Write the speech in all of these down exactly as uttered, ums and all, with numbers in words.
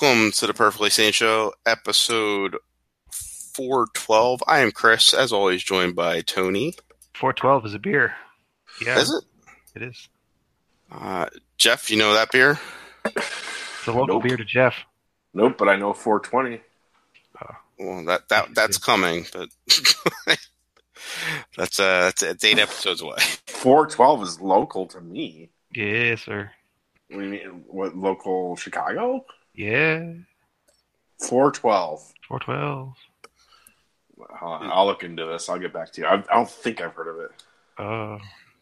Welcome to the Perfectly Sane Show, episode four twelve. I am Chris, as always, joined by Tony. four twelve is a beer. Yeah. Is it? It is. Uh, Jeff, you know that beer? It's a local Nope. beer to Jeff. Nope, but I know four twenty. Oh. Well, that, that that's coming, but that's uh that's it's eight episodes away. four twelve is local to me. Yes, sir. What do you mean? What, local Chicago? Yeah. four twelve. four twelve. Hold on, I'll look into this. I'll get back to you. I, I don't think I've heard of it. Oh.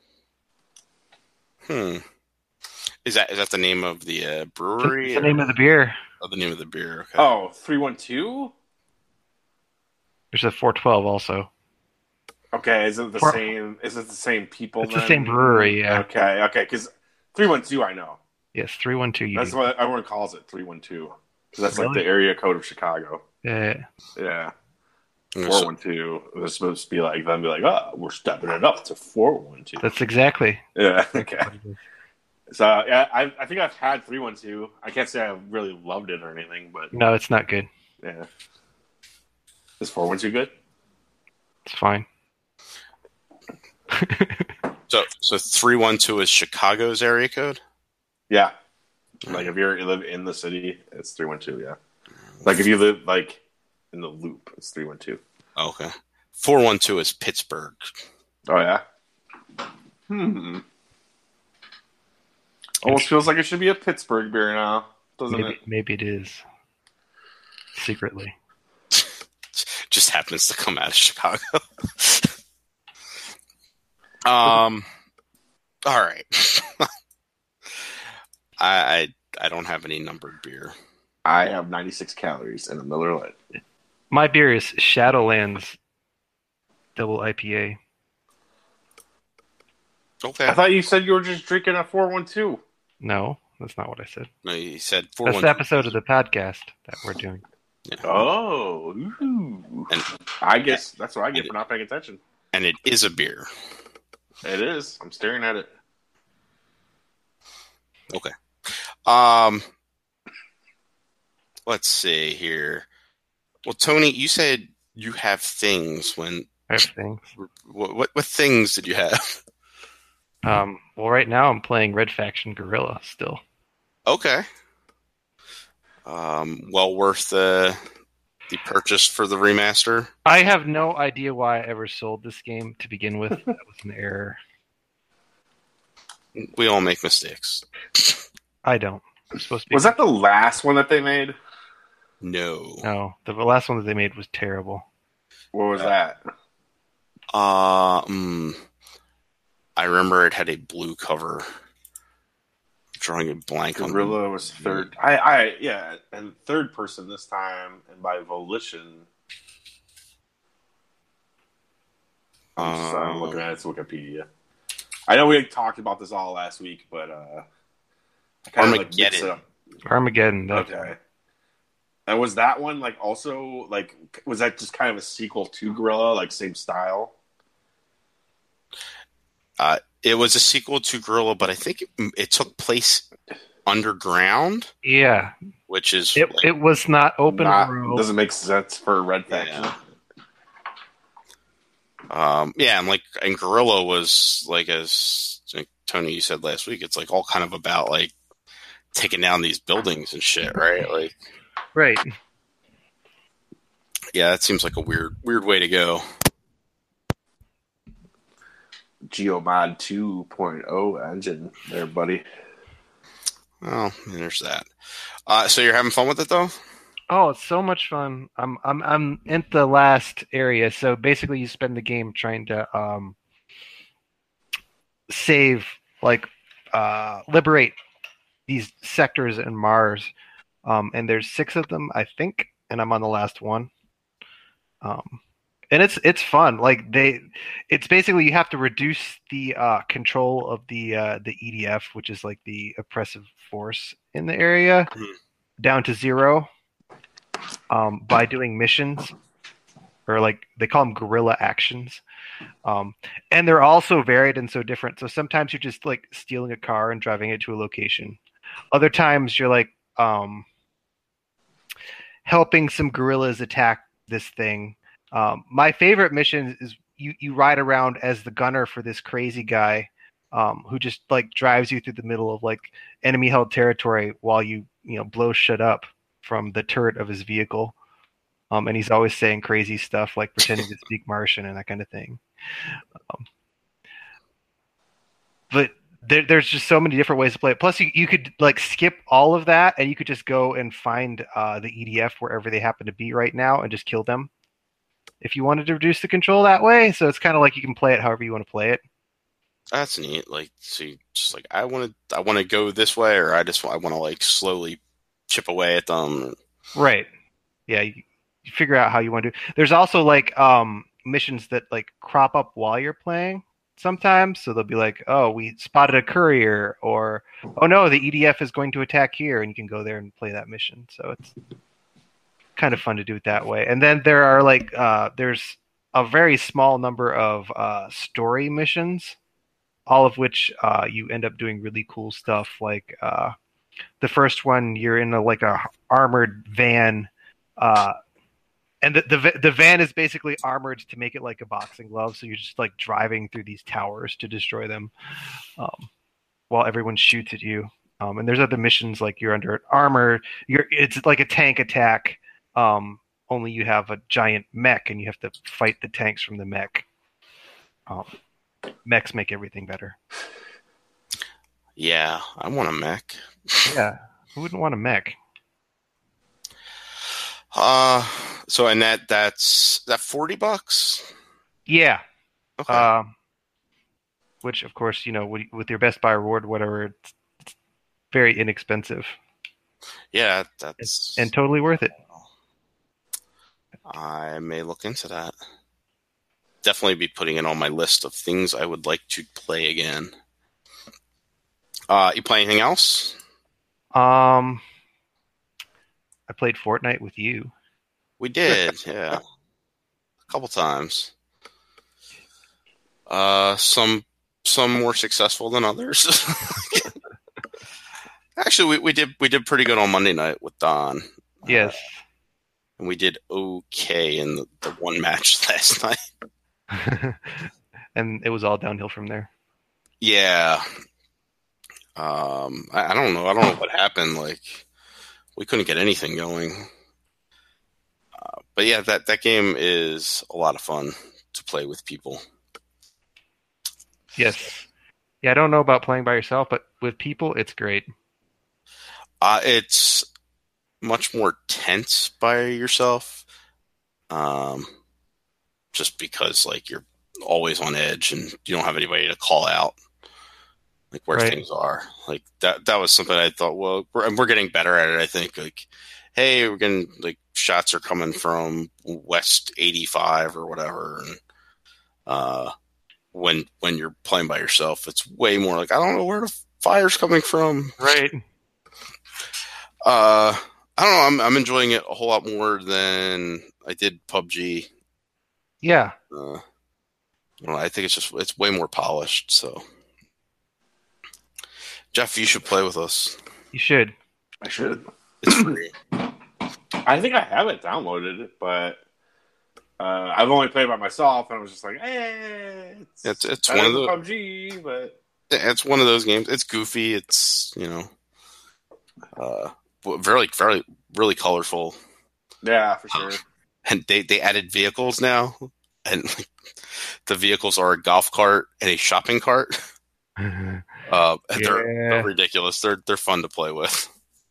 Hmm. Is that is that the name of the uh, brewery? That's the name of the beer. Oh, the name of the beer. Okay. Oh, three one two? There's a four twelve also. Okay, is it the Four- same? Is it the same people? It's then? the same brewery, yeah. Okay, okay, because three one two I know. Yes, three one two. That's what everyone calls it, three one two. That's like Really? the area code of Chicago. Yeah. Yeah. So- four one two was supposed to be like them, be like, oh, we're stepping it up to four one two. That's exactly. Yeah, okay. what it is. So, yeah, I, I think I've had three one two. I can't say I really loved it or anything, but No, it's not good. yeah. Is four one two good? It's fine. So so three one two is Chicago's area code? Yeah. Like if you're, you live in the city, it's three one two, yeah. Like if you live like in the loop, it's three one two. Okay. four one two is Pittsburgh. Oh, yeah? Hmm. Almost feels like it should be a Pittsburgh beer now, doesn't Maybe, it? maybe it is. Secretly. Just happens to come out of Chicago. um, all right. I, I I don't have any numbered beer. I have ninety-six calories in a Miller Lite. My beer is Shadowlands Double I P A. Okay. I thought you said you were just drinking a four one two. No, that's not what I said. No, you said four That's one. the episode of the podcast that we're doing. Oh, ooh. And, I guess that's what I get for not paying attention. and it is a beer. It is. I'm staring at it. Okay. Um. Let's see here. Well, Tony, you said you have things. When I have things. what what, what things did you have? Um, well, right now I'm playing Red Faction Guerrilla still. Okay. Um. Well worth the the purchase for the remaster. I have no idea why I ever sold this game to begin with. That was an error. We all make mistakes. I don't. I'm supposed to be. Was that the last one that they made? No. No, the last one that they made was terrible. What was that? Uh, mm, I remember it had a blue cover. Drawing a blank on Gorilla was third. I, I, yeah, and third person this time, and by volition. I'm, just, I'm Um, looking at its Wikipedia. I know we talked about this all last week, but uh, I kind of like mix it Armageddon. up. Armageddon. That's Okay. And was that one like also like was that just kind of a sequel to Gorilla, like same style? Uh, it was a sequel to Gorilla, but I think it, it took place underground, Yeah, which is it like, it was not open Not- world. doesn't make sense for Red Faction. Yeah. um, yeah, and like and Gorilla was like as like Tony you said last week, it's like all kind of about like taking down these buildings and shit, right? Like, Right. yeah, that seems like a weird weird way to go. Geomod two point oh engine there, buddy. Well, there's that. Uh, so you're having fun with it though? Oh, it's so much fun. I'm I'm I'm in the last area. So basically, you spend the game trying to um save, like, uh, liberate these sectors in Mars. Um, and there's six of them, I think, and I'm on the last one. Um, and it's it's fun. Like they, it's basically you have to reduce the uh, control of the uh, the E D F, which is like the oppressive force in the area, Mhm. down to zero. Um, by doing missions, or like they call them guerrilla actions, um, and they're all so varied and so different. So sometimes you're just like stealing a car and driving it to a location. Other times you're like um, helping some guerrillas attack this thing. Um, my favorite mission is you, you ride around as the gunner for this crazy guy um, who just like drives you through the middle of like enemy held territory while you you know blow shit up from the turret of his vehicle. Um, and he's always saying crazy stuff like pretending to speak Martian and that kind of thing. Um, but there, there's just so many different ways to play it. Plus, you, you could like skip all of that, and you could just go and find uh, the E D F wherever they happen to be right now, and just kill them if you wanted to reduce the control that way. So it's kind of like you can play it however you want to play it. That's neat. Like, so you just like I want to, I want to go this way, or I just I want to like slowly chip away at them. Right. Yeah. You, you figure out how you want to do. There's also like um, missions that like crop up while you're playing. Sometimes, so they'll be like, "Oh, we spotted a courier," or "Oh no, the E D F is going to attack here," and you can go there and play that mission. So it's kind of fun to do it that way. And then there are like, uh, there's a very small number of uh, story missions, all of which uh, you end up doing really cool stuff. Like uh, the first one, you're in a, like a armored van. Uh, And the, the the van is basically armored to make it like a boxing glove, so you're just like driving through these towers to destroy them, um, while everyone shoots at you. Um, and there's other missions like you're under armor. You're it's like a tank attack, um, only you have a giant mech and you have to fight the tanks from the mech. Um, mechs make everything better. Yeah, I want a mech. Yeah, who wouldn't want a mech? Uh, so and that that's that forty bucks. Yeah. Okay. Um, which of course, you know, with, with your Best Buy reward, whatever, it's, it's very inexpensive. Yeah, that's and totally worth it. I may look into that. Definitely be putting it on my list of things I would like to play again. Uh, you play anything else? Um, I played Fortnite with you. We did, yeah, a couple times. Uh, some some more successful than others. Actually, we, we did we did pretty good on Monday night with Don. Yes, uh, and we did okay in the, the one match last night. And it was all downhill from there. Yeah. Um, I, I don't know. I don't know what happened. Like, we couldn't get anything going. Uh, but yeah, that, that game is a lot of fun to play with people. Yes. Yeah, I don't know about playing by yourself, but with people, it's great. Uh, it's much more tense by yourself. Um, just because, like, you're always on edge and you don't have anybody to call out. Like where Right. things are, like that. That was something I thought. Well, we're, and we're getting better at it. I think. Like, hey, we're getting like shots are coming from West eighty-five or whatever. And uh, when when you're playing by yourself, it's way more like I don't know where the fire's coming from. Right. Uh, I don't know. I'm I'm enjoying it a whole lot more than I did P U B G. Yeah. Uh, I don't know. I think it's just it's way more polished. So. Jeff, you should play with us. You should. I should. It's free. I think I have it downloaded, but uh, I've only played by myself, and I was just like, eh, it's, It's it's better one of than the P U B G, but it's one of those games. It's goofy. It's you know, uh, very very really colorful. yeah, for sure. And they they added vehicles now, and like, the vehicles are a golf cart and a shopping cart. Uh, and they're, Yeah. they're ridiculous. They're they're fun to play with.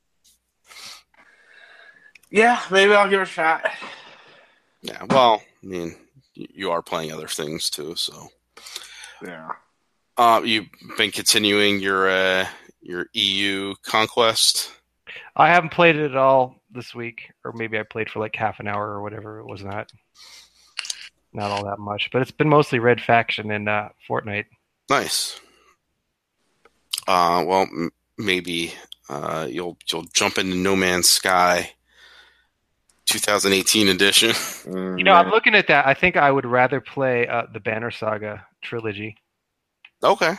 Yeah, maybe I'll give it a shot. Yeah. Well, I mean, you are playing other things too, so. Yeah. Uh, you've been continuing your uh, your E U conquest. I haven't played it at all this week, or maybe I played for like half an hour or whatever. It was not not all that much, but it's been mostly Red Faction and uh, Fortnite. Nice. Uh, well, m- maybe uh, you'll you'll jump into No Man's Sky, twenty eighteen edition. Mm, You know, yeah. I'm looking at that. I think I would rather play uh, the Banner Saga trilogy. Okay.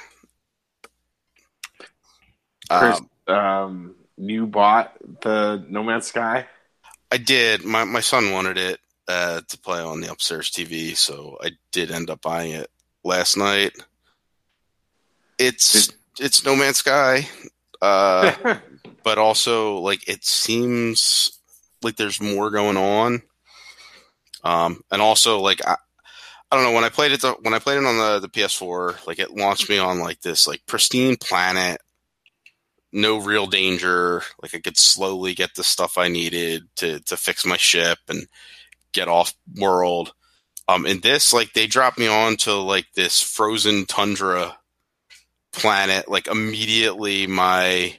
Chris, Um, um, you bought the No Man's Sky? I did. My my son wanted it uh, to play on the upstairs T V, so I did end up buying it last night. It's it's No Man's Sky, uh, but also like it seems like there's more going on. Um, and also like I, I don't know, when I played it when I played it on the, the P S four, like it launched me on like this like pristine planet. No real danger. Like I could slowly get the stuff I needed to, to fix my ship and get off world. Um, and this, like they dropped me on to like this frozen tundra planet. Like immediately my,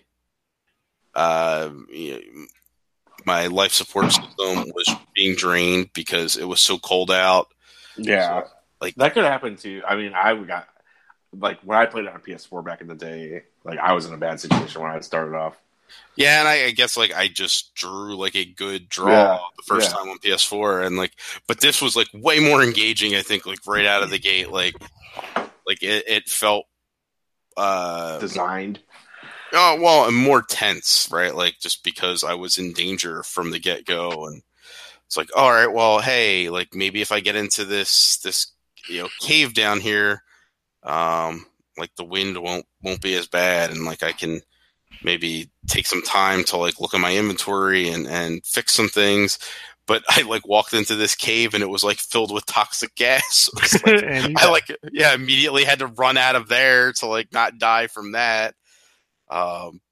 uh, my life support system was being drained because it was so cold out. Yeah. So, like that could happen too. I mean, I got, like when I played it on P S four back in the day, like I was in a bad situation when I started off. Yeah, and I, I guess like I just drew like a good draw yeah, the first yeah. time on P S four, and like, but this was like way more engaging. I think like right out of the gate, like, like it, it felt uh, designed. Oh well, and more tense, right? Like just because I was in danger from the get go, and it's like, all right, well, hey, like maybe if I get into this this you know cave down here. Um, like the wind won't won't be as bad, and like I can maybe take some time to like look at my inventory and and fix some things. But I like walked into this cave and it was like filled with toxic gas. Like, I like yeah immediately had to run out of there to like not die from that. Um.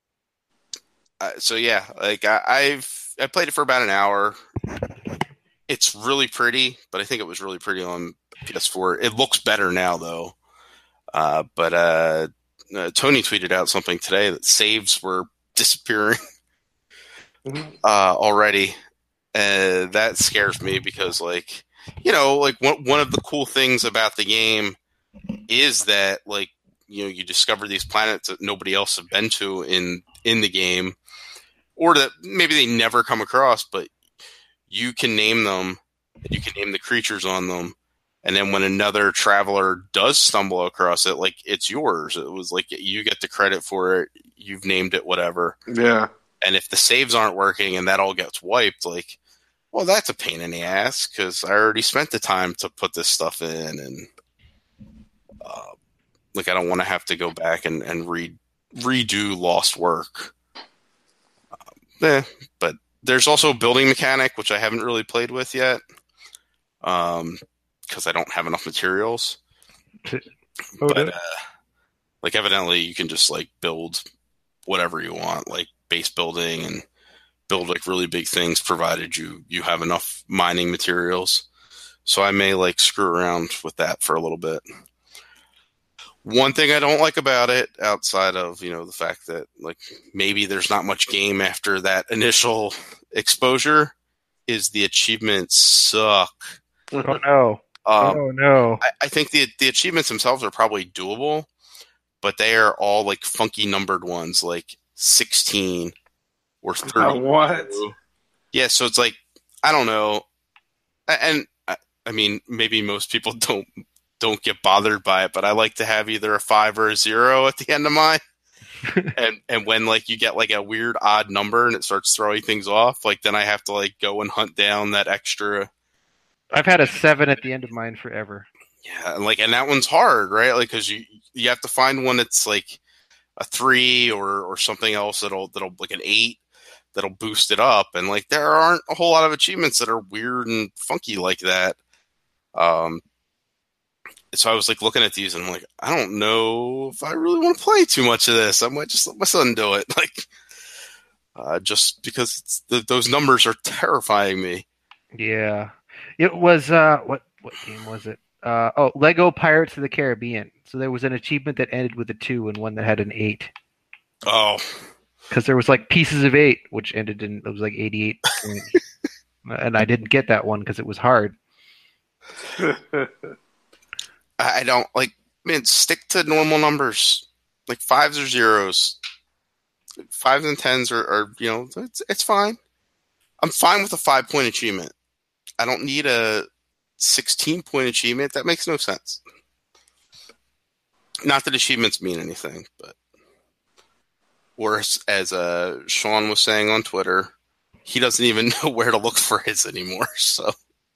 Uh, so yeah, like I, I've I played it for about an hour. It's really pretty, but I think it was really pretty on P S four. It looks better now though. Uh, but uh, uh, Tony tweeted out something today that saves were disappearing uh, already. Uh, that scares me because, like, you know, like one one of the cool things about the game is that, like, you know, you discover these planets that nobody else have been to in in the game, or that maybe they never come across, but you can name them, you can name the creatures on them. And then when another traveler does stumble across it, like it's yours. It was like you get the credit for it. You've named it whatever. Yeah. And if the saves aren't working and that all gets wiped, like, well, that's a pain in the ass because I already spent the time to put this stuff in. And uh, like I don't want to have to go back and, and re- redo lost work. Um, eh, but there's also a building mechanic, which I haven't really played with yet. Um... because I don't have enough materials. Oh, but, uh, like, evidently you can just, like, build whatever you want, like, base building and build, like, really big things, provided you, you have enough mining materials. So I may, like, screw around with that for a little bit. One thing I don't like about it, outside of, you know, the fact that, like, maybe there's not much game after that initial exposure, is the achievements suck. Oh, no. Um, oh no! I, I think the the achievements themselves are probably doable, but they are all like funky numbered ones, like sixteen or thirty. What? Yeah, so it's like I don't know, and I, I mean maybe most people don't don't get bothered by it, but I like to have either a five or a zero at the end of mine. and and when like you get like a weird odd number and it starts throwing things off, like then I have to like go and hunt down that extra. I've had a seven at the end of mine forever. Yeah, and like, and that one's hard, right? Like, because you you have to find one that's like a three or or something else that'll that'll like an eight that'll boost it up, and like there aren't a whole lot of achievements that are weird and funky like that. Um, so I was like looking at these and I'm like, I don't know if I really want to play too much of this. I might just let my son do it, like, uh, just because it's, the, those numbers are terrifying me. Yeah. It was uh what what game was it? Uh oh, Lego Pirates of the Caribbean. So there was an achievement that ended with a two and one that had an eight. Oh. Because there was like Pieces of Eight, which ended in it was like eighty-eight points. And I didn't get that one because it was hard. I don't like man, stick to normal numbers. Like fives or zeros. Fives and tens are, are you know, it's it's fine. I'm fine with a five point achievement. I don't need a sixteen-point achievement. That makes no sense. Not that achievements mean anything, but... Or as uh, Sean was saying on Twitter, he doesn't even know where to look for his anymore. So,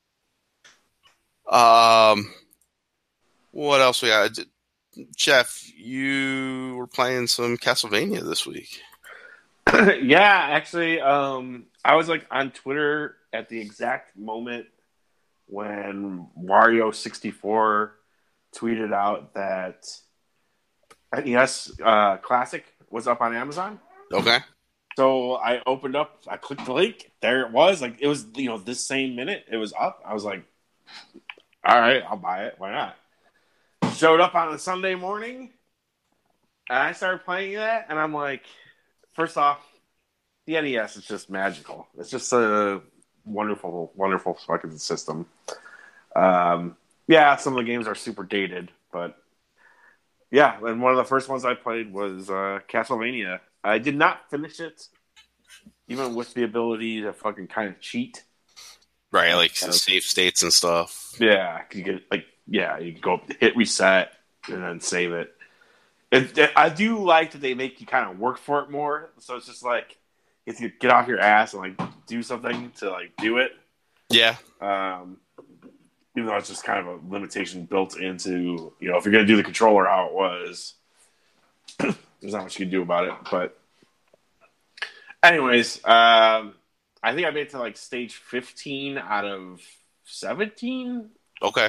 um, what else we got? Jeff, you were playing some Castlevania this week. Yeah, actually, um, I was like on Twitter at the exact moment when Wario sixty-four tweeted out that N E S uh, Classic was up on Amazon. Okay. So I opened up, I clicked the link. There it was. Like it was, you know, this same minute it was up. I was like, all right, I'll buy it. Why not? Showed up on a Sunday morning, and I started playing that, and I'm like, first off, the N E S is just magical. It's just a wonderful, wonderful fucking system. Um, yeah, some of the games are super dated, but yeah, and one of the first ones I played was uh, Castlevania. I did not finish it, even with the ability to fucking kind of cheat. Right, like uh, save states and stuff. Yeah, you get like yeah, you go hit reset and then save it. It, it. I do like that they make you kind of work for it more. So it's just like if you get off your ass and like do something to like do it. Yeah. Um, even though it's just kind of a limitation built into, you know, if you're gonna do the controller how it was, there's not much you can do about it. But anyways, um, I think I made it to like stage fifteen out of seventeen. Okay.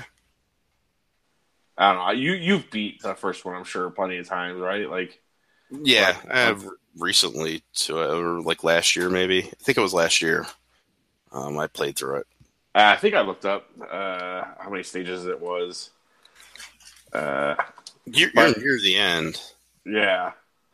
I don't know. You you've beat the first one, I'm sure, plenty of times, right? Like, yeah, like, I've recently to it, or like last year, maybe. I think it was last year. Um, I played through it. Uh, I think I looked up uh, how many stages it was. Uh, you're, you're near the end. Yeah,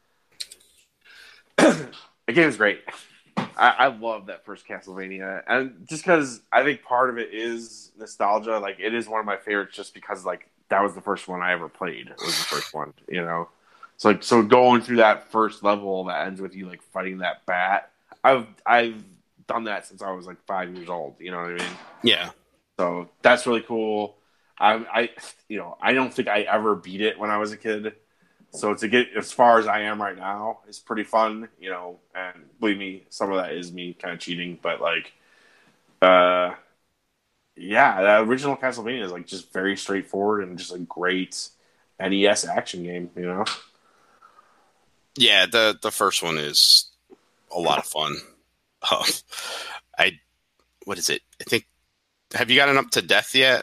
the game is great. I, I love that first Castlevania, and just because I think part of it is nostalgia. Like, it is one of my favorites, just because like that was the first one I ever played. It was the first one, you know. So like, so going through that first level that ends with you like fighting that bat. I've I've done that since I was like five years old. You know what I mean? Yeah. So that's really cool. I I you know I don't think I ever beat it when I was a kid. So to get as far as I am right now is pretty fun, you know, and believe me, some of that is me kind of cheating, but like, uh, yeah, the original Castlevania is like just very straightforward and just a great N E S action game, you know? Yeah, the, the first one is a lot of fun. Um, I, what is it? I think, have you gotten up to death yet?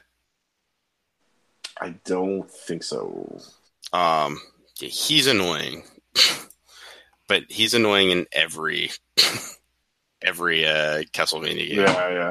I don't think so. Um, Yeah, he's annoying, but he's annoying in every every uh, Castlevania game. Yeah,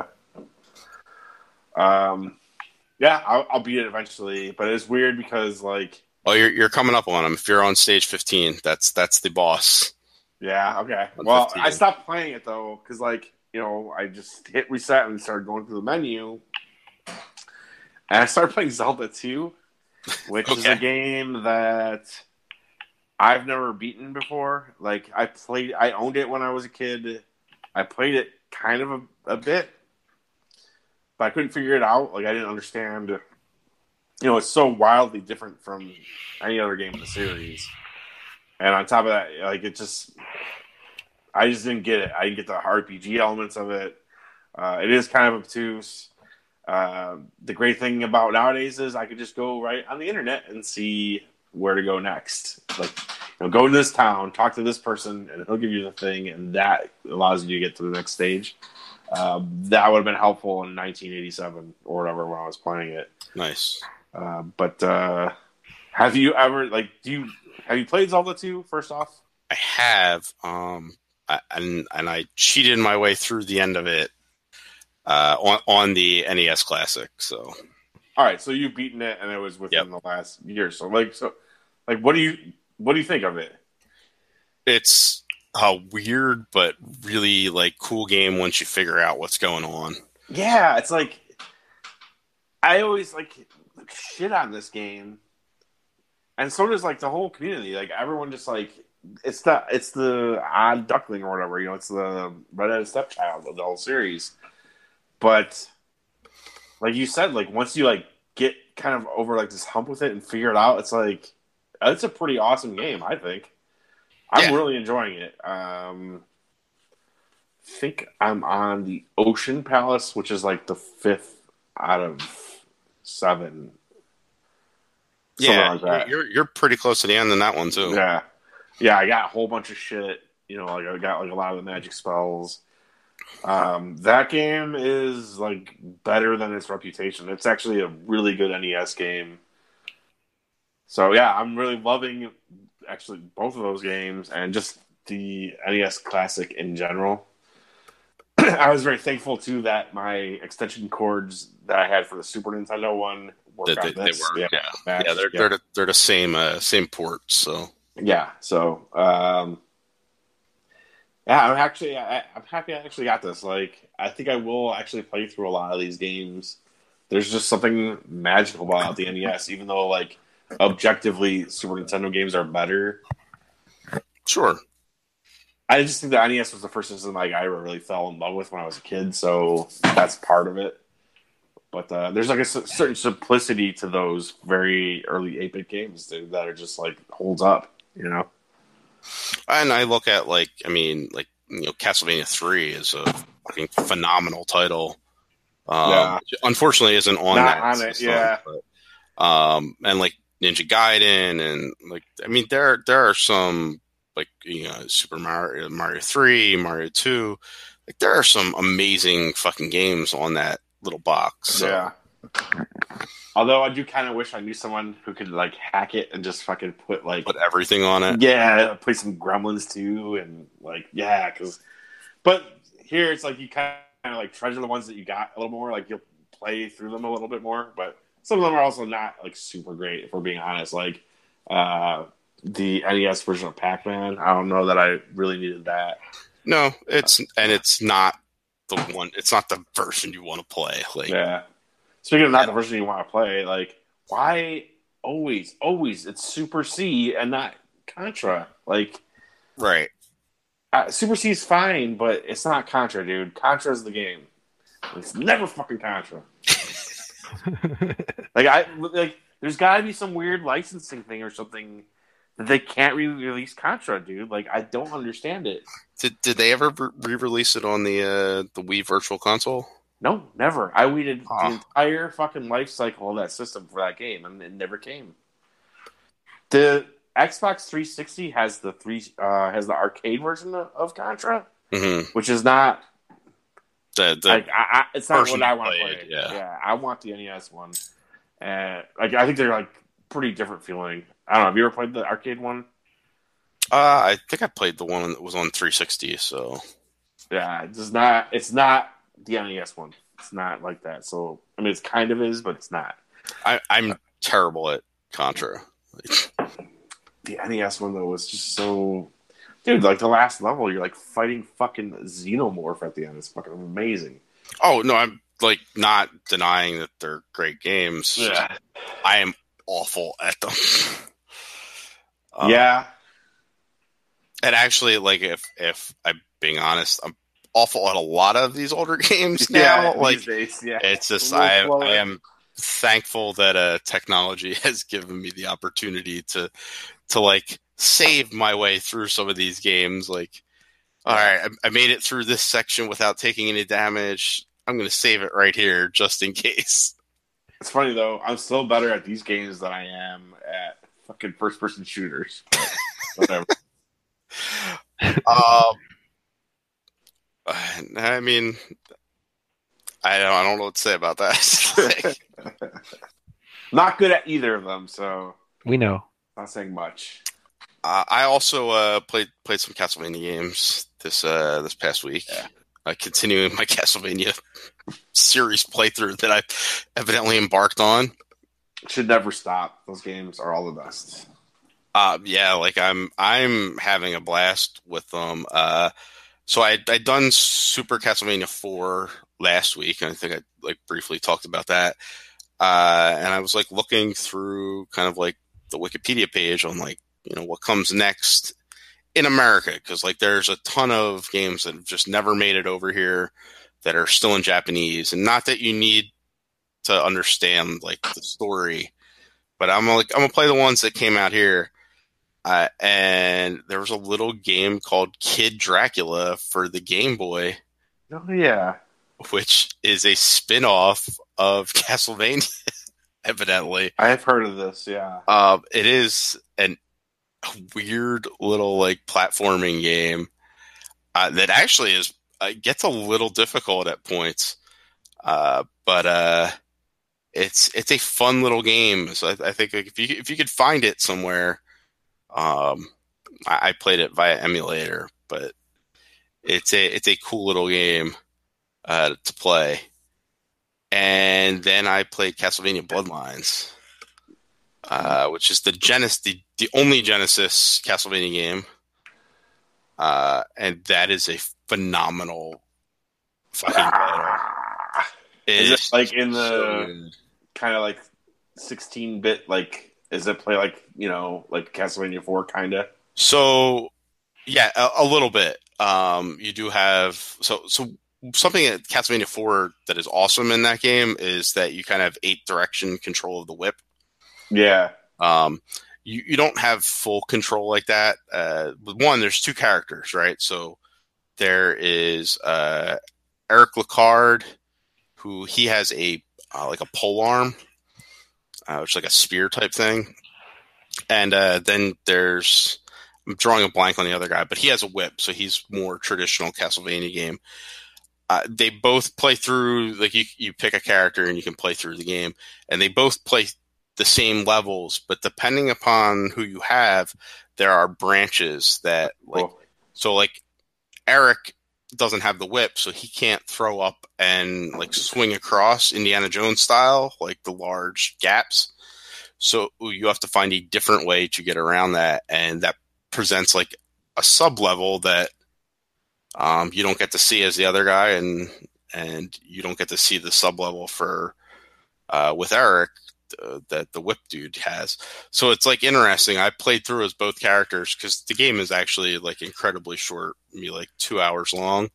yeah. Um, yeah, I'll, I'll beat it eventually, but it's weird because like, oh, you're you're coming up on him. If you're on stage fifteen, that's that's the boss. Yeah. Okay. Well, fifteen. I stopped playing it though because like you know I just hit reset and started going through the menu, and I started playing Zelda two, which okay. is a game that I've never beaten before. Like, I played, I owned it when I was a kid. I played it kind of a, a bit, but I couldn't figure it out. Like, I didn't understand. You know, it's so wildly different from any other game in the series. And on top of that, like, it just, I just didn't get it. I didn't get the R P G elements of it. Uh, it is kind of obtuse. Uh, the great thing about nowadays is I could just go right on the internet and see where to go next. Like, you know, go to this town, talk to this person, and he'll give you the thing, and that allows you to get to the next stage. Uh, that would have been helpful in nineteen eighty-seven or whatever when I was playing it. Nice. Uh, but uh, have you ever like do you have you played Zelda two? First off, I have, um, I, and and I cheated my way through the end of it uh, on on the N E S Classic. So, all right, so you've beaten it, and it was within yep. the last year. So, like, so. Like, what do you what do you think of it? It's a weird but really like cool game once you figure out what's going on. Yeah, it's like I always like shit on this game, and so does like the whole community. Like everyone just like it's the it's the odd duckling or whatever. You know, it's the redheaded stepchild of the whole series. But like you said, like once you like get kind of over like this hump with it and figure it out, it's like. It's a pretty awesome game, I think. I'm yeah. really enjoying it. Um, think I'm on the Ocean Palace, which is like the fifth out of seven. Yeah, like that. you're you're pretty close to the end in that one too. Yeah, yeah. I got a whole bunch of shit. You know, like I got like a lot of the magic spells. Um, that game is like better than its reputation. It's actually a really good N E S game. So yeah, I'm really loving actually both of those games and just the N E S Classic in general. I was very thankful too that my extension cords that I had for the Super Nintendo one work They, on they, they this. work, yeah, yeah, yeah. They're yeah. they're the, they're the same uh, same ports. So yeah, so um, yeah, I'm actually I, I'm happy I actually got this. Like, I think I will actually play through a lot of these games. There's just something magical about the N E S, even though like objectively Super Nintendo games are better. Sure. I just think the N E S was the first system like I really fell in love with when I was a kid, so that's part of it. But uh, there's like a s- certain simplicity to those very early eight-bit games dude, that are just like holds up, you know. And I look at like I mean like you know Castlevania three is a fucking phenomenal title. Um, Yeah. Unfortunately, isn't on Not that on it, system, yeah. But, um, and like Ninja Gaiden and like I mean there there are some. Like, you know, Super Mario, Mario three, Mario two. Like, there are some amazing fucking games on that little box. So. Yeah. Although I do kind of wish I knew someone who could, like, hack it and just fucking put, like... Put everything on it? Yeah, play some Gremlins, too, and, like, yeah, because... But here, it's like you kind of, like, treasure the ones that you got a little more. Like, you'll play through them a little bit more. But some of them are also not, like, super great, if we're being honest. Like, uh... the N E S version of Pac-Man. I don't know that I really needed that. No, it's and it's not the one. It's not the version you want to play. Like, yeah. Speaking of not the version you want to play, like why always, always it's Super C and not Contra? Like, right? Uh, Super C is fine, but it's not Contra, dude. Contra is the game. It's never fucking Contra. like I like, there's got to be some weird licensing thing or something. They can't re-release Contra, dude. Like, I don't understand it. Did Did they ever re-release it on the uh, the Wii Virtual Console? No, never. I waited huh. the entire fucking life cycle of that system for that game, and it never came. The Xbox three sixty has the three uh, has the arcade version of, of Contra, mm-hmm. which is not. The, the like, I, I, it's not what I want to play. Yeah. yeah, I want the N E S one, and like I think they're like pretty different feeling. I don't know. Have you ever played the arcade one? Uh, I think I played the one that was on three sixty. So yeah, it's not. It's not the N E S one. It's not like that. So I mean, it's kind of is, but it's not. I, I'm terrible at Contra. The N E S one though was just so, dude. Like the last level, you're like fighting fucking Xenomorph at the end. It's fucking amazing. Oh no, I'm like not denying that they're great games. Yeah, just, I am awful at them. um, yeah, and actually, like if if I'm being honest, I'm awful at a lot of these older games now. Yeah, like these days, yeah. It's just I, I am thankful that uh, technology has given me the opportunity to to like save my way through some of these games. Like, all right, I, I made it through this section without taking any damage. I'm going to save it right here just in case. It's funny though. I'm still better at these games than I am at fucking first-person shooters. Whatever. um, I mean, I don't, I don't know what to say about that. like, Not good at either of them, so we know. Not saying much. Uh, I also uh, played played some Castlevania games this uh, this past week. Yeah. Uh, continuing my Castlevania series playthrough that I evidently embarked on. Should never stop. Those games are all the best. Uh, yeah, like I'm I'm having a blast with them. Uh, so I I done Super Castlevania four last week, and I think I like briefly talked about that. Uh, and I was like looking through kind of like the Wikipedia page on like you know what comes next in America, because like there's a ton of games that have just never made it over here that are still in Japanese, and not that you need to understand like the story, but I'm like I'm gonna play the ones that came out here. Uh, and there was a little game called Kid Dracula for the Game Boy. Oh, yeah. Which is a spin-off of Castlevania, evidently. I have heard of this, yeah. Um, it is an, a weird little like platforming game uh, that actually is uh, gets a little difficult at points. Uh, but uh, it's it's a fun little game. So I, I think like, if you if you could find it somewhere, um, I, I played it via emulator, but it's a it's a cool little game uh, to play. And then I played Castlevania Bloodlines, uh, which is the Genesis the, the only Genesis Castlevania game, uh, and that is a phenomenal fucking title. Is it like in the so kind of like sixteen bit, like, is it play like, you know, like Castlevania four kind of? So, yeah, a, a little bit. Um, you do have, so, so something at Castlevania four that is awesome in that game is that you kind of have eight direction control of the whip. Yeah. Um, you, you don't have full control like that. Uh, with one, there's two characters, right? So there is, uh, Eric Lacard, who he has a uh, like a pole arm, uh, which is like a spear type thing, and uh, then there's I'm drawing a blank on the other guy, but he has a whip, so he's more traditional Castlevania game. Uh, they both play through like you you pick a character and you can play through the game, and they both play the same levels, but depending upon who you have, there are branches that like oh. so like Eric doesn't have the whip, so he can't throw up and like swing across Indiana Jones style, like the large gaps. So you have to find a different way to get around that, and that presents like a sub level that um, you don't get to see as the other guy, and and you don't get to see the sub level for uh, with Eric uh, that the whip dude has. So it's like interesting. I played through as both characters because the game is actually like incredibly short, maybe like two hours long.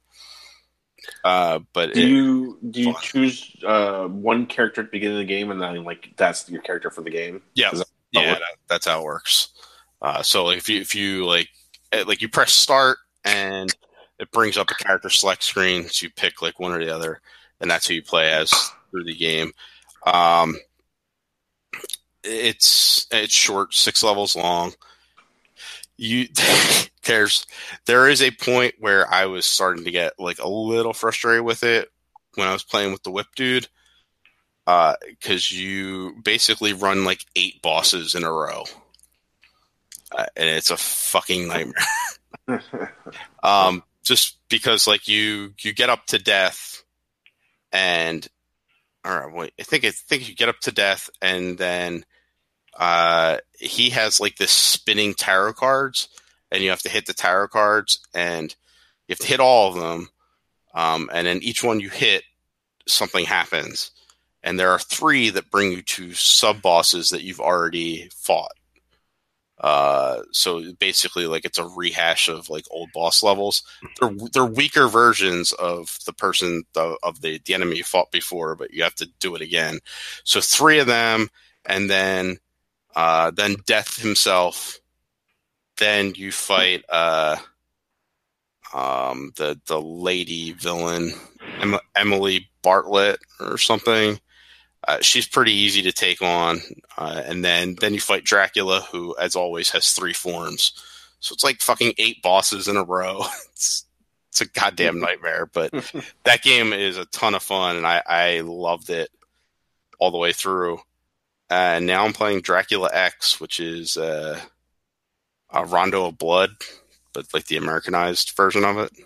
Uh, but do it, you do you fun. choose uh, one character at the beginning of the game and then like that's your character for the game? Yeah, that yeah, that, that's how it works. Uh, so like if you if you like like you press start and it brings up a character select screen, so you pick like one or the other, and that's who you play as through the game. Um, it's it's short, six levels long. You there's there is a point where I was starting to get like a little frustrated with it when I was playing with the whip dude, uh, because you basically run like eight bosses in a row, uh, and it's a fucking nightmare. um, just because like you you get up to death, and all right, wait, I think I think you get up to death, and then uh, he has like this spinning tarot cards, and you have to hit the tarot cards, and you have to hit all of them, um, and then each one you hit, something happens, and there are three that bring you to sub bosses that you've already fought. Uh, so basically, like it's a rehash of like old boss levels. They're they're weaker versions of the person the, of the the enemy you fought before, but you have to do it again. So three of them, and then uh, then Death himself. Then you fight uh, um, the the lady villain em- Emily Bartlett or something. Uh, she's pretty easy to take on, uh, and then then you fight Dracula, who, as always, has three forms. So it's like fucking eight bosses in a row. It's it's a goddamn nightmare, but that game is a ton of fun, and I, I loved it all the way through. Uh, and now I'm playing Dracula X, which is uh, a Rondo of Blood, but like the Americanized version of it.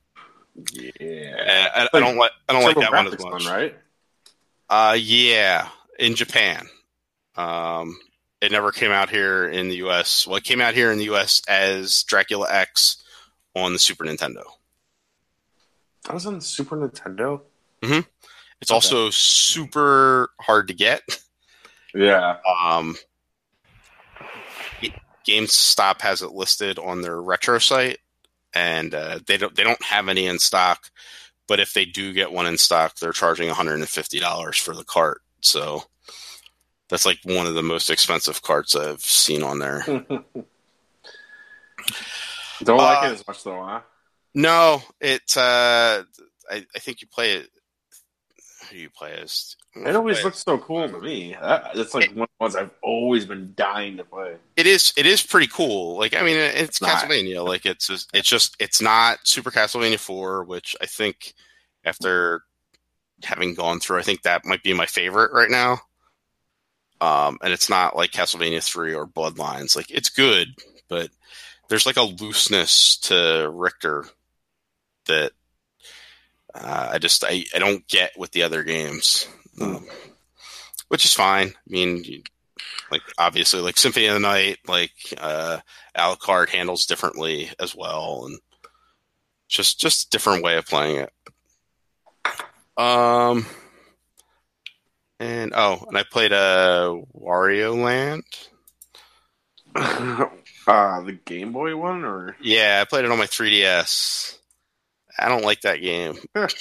Yeah, I, I don't like I don't like that one as much. One, right? Uh, yeah, in Japan. Um, it never came out here in the U S. Well, it came out here in the U S as Dracula X on the Super Nintendo. That was on the Super Nintendo? Mm-hmm. It's okay. Also super hard to get. Yeah. Um, GameStop has it listed on their retro site, and uh, they don't they don't have any in stock. But if they do get one in stock, they're charging one hundred fifty dollars for the cart. So that's like one of the most expensive carts I've seen on there. Don't like uh, it as much though, huh? No, it's. Uh, I, I think you play it. Who do you play as? It always looks so cool to me. That's like it, one of the ones I've always been dying to play. It is. It is pretty cool. Like I mean, it's not. Castlevania. Like it's. Just, it's just. It's not Super Castlevania four, which I think after having gone through, I think that might be my favorite right now. Um, and it's not like Castlevania three or Bloodlines. Like it's good, but there's like a looseness to Richter that uh, I just I, I don't get with the other games, um, which is fine. I mean, you, like obviously, like Symphony of the Night, like uh, Alucard handles differently as well, and just just a different way of playing it. Um. And oh, and I played a uh, Wario Land. uh, the Game Boy one, or yeah, I played it on my three D S. I don't like that game.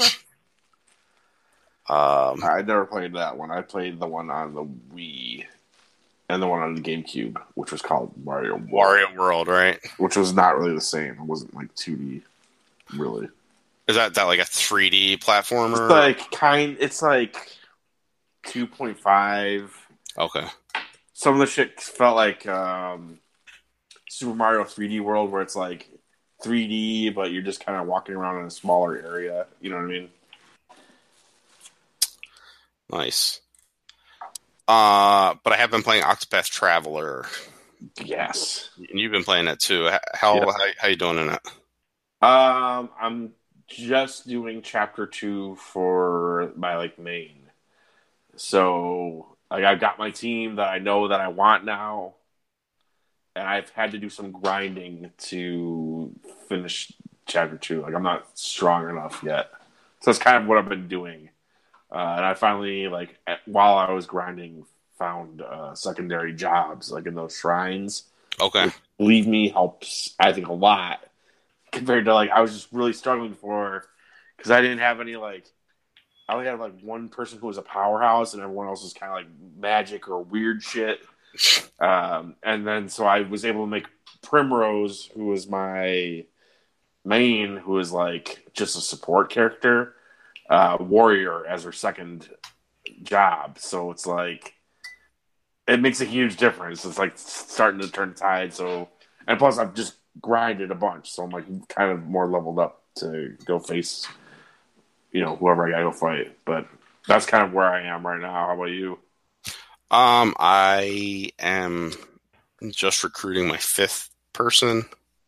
um, I never played that one. I played the one on the Wii and the one on the GameCube, which was called Wario World. Wario World, right? Which was not really the same. It wasn't like two D, really. Is that that like a three D platformer? It's like kind. It's like. two point five. Okay. Some of the shit felt like um, Super Mario three D World, where it's like three D, but you're just kind of walking around in a smaller area. You know what I mean? Nice. Uh, but I have been playing Octopath Traveler. Yes. And you've been playing that too. How yeah. how, how you doing in it? Um, I'm just doing chapter two for my like main. So, like, I've got my team that I know that I want now, and I've had to do some grinding to finish chapter two. Like, I'm not strong enough yet. So that's kind of what I've been doing. Uh, and I finally, like, at, while I was grinding, found uh, secondary jobs, like, in those shrines. Okay. Which, believe me, helps, I think, a lot compared to, like, I was just really struggling for, because I didn't have any, like, I only had like one person who was a powerhouse, and everyone else was kind of like magic or weird shit. Um, and then so I was able to make Primrose, who was my main, who was like just a support character, uh, warrior as her second job. So it's like it makes a huge difference. It's like starting to turn tide. So and plus I've just grinded a bunch, so I'm like kind of more leveled up to go face. You know, whoever I gotta go fight. But that's kind of where I am right now. How about you? Um, I am just recruiting my fifth person.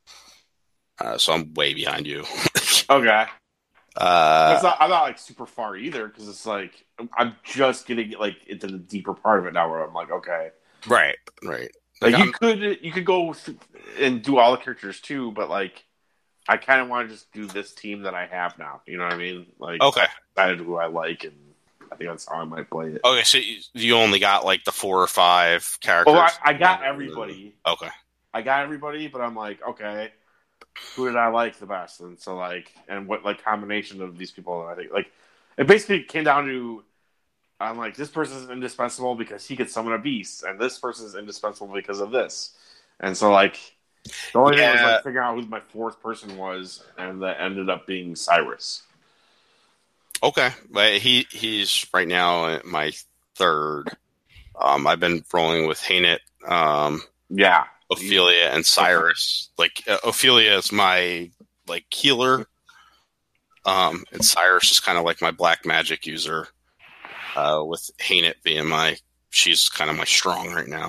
Uh, so I'm way behind you. Okay. Uh, it's not, I'm not like super far either, because it's like I'm just getting like into the deeper part of it now, where I'm like, okay, right, right. Like, like you could you could go and do all the characters too, but like. I kind of want to just do this team that I have now. You know what I mean? Like, okay. I decided who I like, and I think that's how I might play it. Okay, so you, you only got like the four or five characters? Oh, I, I got everybody. Okay. I got everybody, but I'm like, okay, who did I like the best? And so, like, and what, like, combination of these people that I think, like, it basically came down to, I'm like, this person is indispensable because he could summon a beast, and this person is indispensable because of this. And so, like, the only yeah. thing was like figuring out who my fourth person was, and that ended up being Cyrus. Okay, but he he's right now my third. Um, I've been rolling with Hainit, um, yeah, Ophelia, and Cyrus. Like uh, Ophelia is my like healer, um, and Cyrus is kind of like my black magic user. Uh, with Hainit being my, she's kind of my strong right now.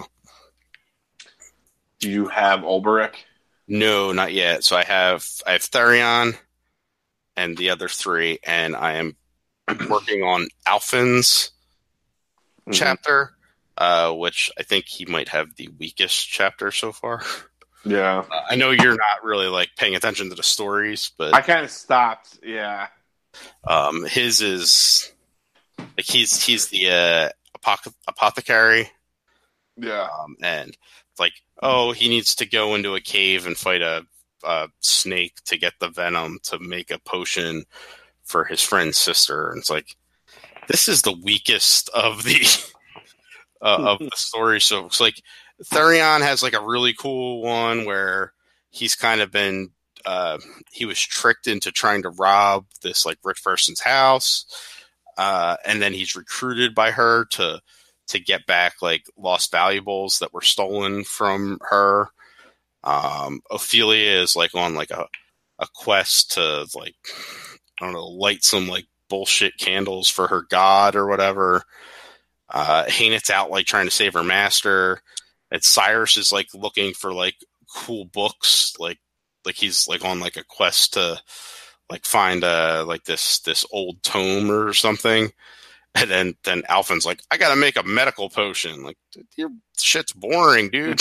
Do you have Ulberich? No, not yet. So I have I have Therion and the other three, and I am working on Alphin's mm-hmm. chapter, uh, which I think he might have the weakest chapter so far. Yeah, uh, I know you're not really like paying attention to the stories, but I kind of stopped. Yeah, um, his is like he's he's the uh, apoth- apothecary. Yeah, um, and. Like, oh, he needs to go into a cave and fight a, a snake to get the venom to make a potion for his friend's sister. And it's like, this is the weakest of the uh, of the story. So it's like Therion has like a really cool one where he's kind of been uh, he was tricked into trying to rob this like rich person's house, uh, and then he's recruited by her to to get back like lost valuables that were stolen from her. Um, Ophelia is like on like a a quest to like I don't know light some like bullshit candles for her god or whatever. Uh, Hainet's out like trying to save her master. And Cyrus is like looking for like cool books, like like he's like on like a quest to like find uh like this this old tome or something. And then then Alphen's like, I gotta make a medical potion. Like your shit's boring, dude.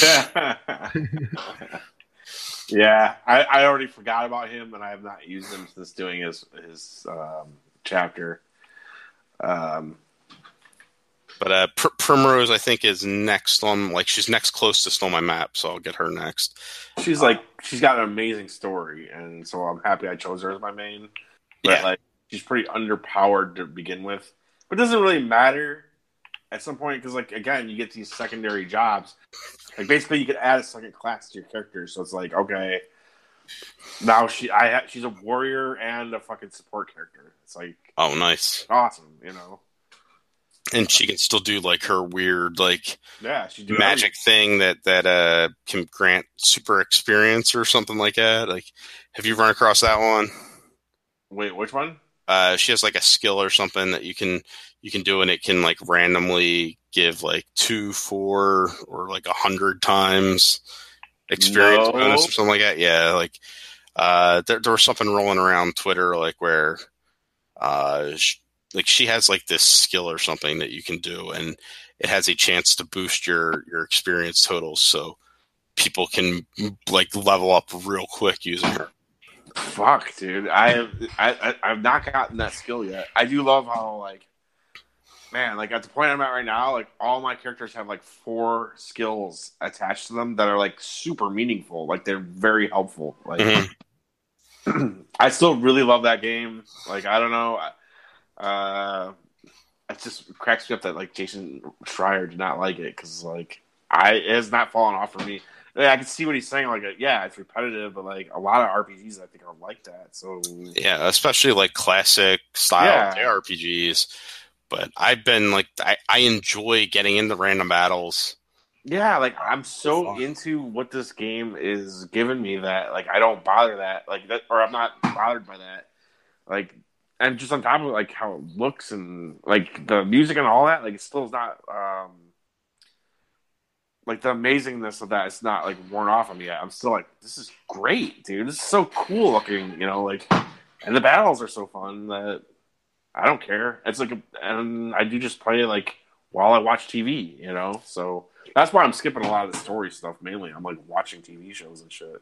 Yeah, I, I already forgot about him, and I have not used him since doing his his um, chapter. Um. But uh, Pr- Primrose, I think, is next on, like, she's next closest on my map, so I'll get her next. She's like, she's got an amazing story, and so I'm happy I chose her as my main. But, yeah. like, she's pretty underpowered to begin with. But it doesn't really matter at some point, because, like, again, you get these secondary jobs. Like, basically, you could add a second class to your character, so it's like, okay, now she, I, ha- she's a warrior and a fucking support character. It's like, oh, nice. Awesome, you know? And she can still do like her weird like yeah, she do magic everything. thing that that uh can grant super experience or something like that. Like, have you run across that one? Wait, which one? Uh, she has like a skill or something that you can you can do, and it can like randomly give like two, four, or like a hundred times experience no. bonus or something like that. Yeah, like uh, there, there was something rolling around Twitter like where uh. She, Like she has like this skill or something that you can do, and it has a chance to boost your, your experience totals, so people can like level up real quick using her. Fuck, dude, I have I, I I've not gotten that skill yet. I do love how like, man, like at the point I'm at right now, like all my characters have like four skills attached to them that are like super meaningful. Like they're very helpful. Like mm-hmm. I still really love that game. Like I don't know. I, Uh, it just cracks me up that like Jason Schreier did not like it because like I it has not fallen off for me. Like, I can see what he's saying. Like, yeah, it's repetitive, but like a lot of R P Gs, I think are like that. So yeah, especially like classic style yeah. J R P Gs. But I've been like I, I enjoy getting into random battles. Yeah, like I'm so into what this game is giving me that like I don't bother that like that or I'm not bothered by that. Like. And just on top of like how it looks and like the music and all that, like it still is not um, like the amazingness of that. It's not like worn off on me yet. I'm still like, this is great, dude. This is so cool looking, you know. Like, and the battles are so fun that I don't care. It's like, a, and I do just play like while I watch T V, you know. So that's why I'm skipping a lot of the story stuff. Mainly, I'm like watching T V shows and shit.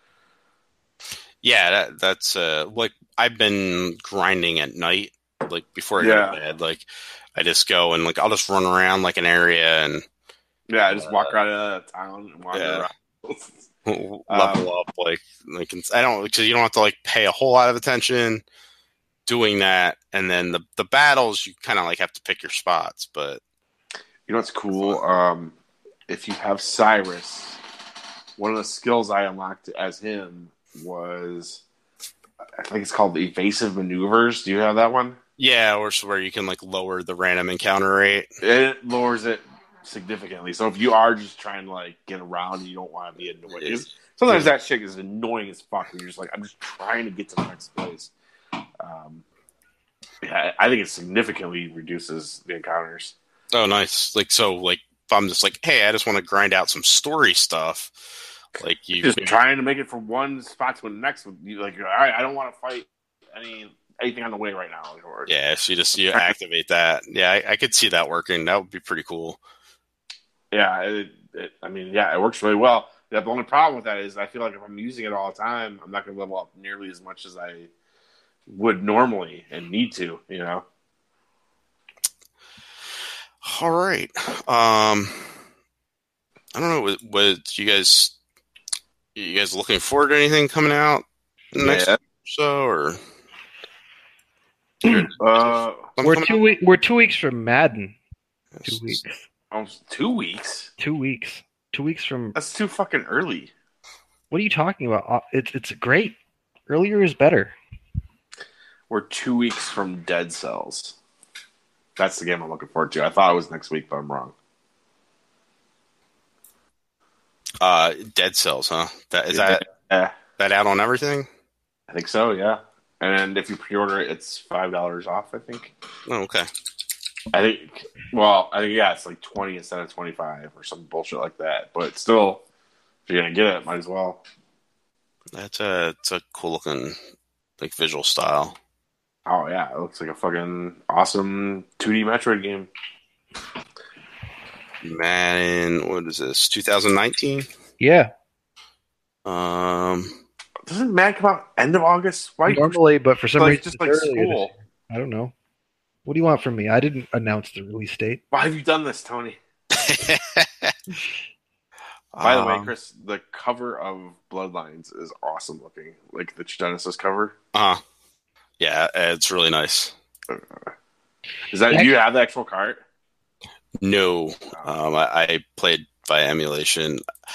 Yeah, that, that's uh, like I've been grinding at night, like before I yeah. go to bed. Like I just go and like I'll just run around like an area and yeah, I just uh, walk around a town and wander yeah. around. level um, up like like I don't because you don't have to like pay a whole lot of attention doing that, and then the the battles you kind of like have to pick your spots. But you know what's cool? Um, if you have Cyrus, one of the skills I unlocked as him. Was I think it's called evasive maneuvers. Do you have that one? Yeah, or so where you can like lower the random encounter rate. It lowers it significantly. So if you are just trying to like get around and you don't want to be annoying, sometimes that shit is annoying as fuck. You're just like, I'm just trying to get to the next place. Um, yeah, I think it significantly reduces the encounters. Oh, nice. Like so, like if I'm just like, hey, I just want to grind out some story stuff. Like you just trying to make it from one spot to the next. You like, all right, I don't want to fight any anything on the way right now. Or, yeah, so you just you activate that. Yeah, I, I could see that working. That would be pretty cool. Yeah, it, it, I mean, yeah, it works really well. Yeah, the only problem with that is I feel like if I'm using it all the time, I'm not going to level up nearly as much as I would normally and need to. You know. All right. Um, I don't know. What, what you guys? You guys looking forward to anything coming out next yeah. or so, or uh, we're two week, We're two weeks from Madden. Two weeks. Almost two weeks. Two weeks. Two weeks from. That's too fucking early. What are you talking about? It's it's great. Earlier is better. We're two weeks from Dead Cells. That's the game I'm looking forward to. I thought it was next week, but I'm wrong. Uh, Dead Cells, huh? That is that yeah. that out on everything? I think so, yeah. And if you pre-order it, it's five dollars off. I think. Oh, okay. I think. Well, I think yeah, it's like twenty instead of twenty-five or some bullshit like that. But still, if you're gonna get it, might as well. That's a it's a cool looking like visual style. Oh yeah, it looks like a fucking awesome two D Metroid game. Man, what is this? twenty nineteen? Yeah. Um, doesn't Mad come out end of August? Why normally, but for some like, reason, just like school. I don't know. What do you want from me? I didn't announce the release date. Why have you done this, Tony? By the um, way, Chris, the cover of Bloodlines is awesome looking. Like the Genesis cover. Uh huh. Yeah, it's really nice. Is that do you have the actual cart? No, um, I, I played by emulation.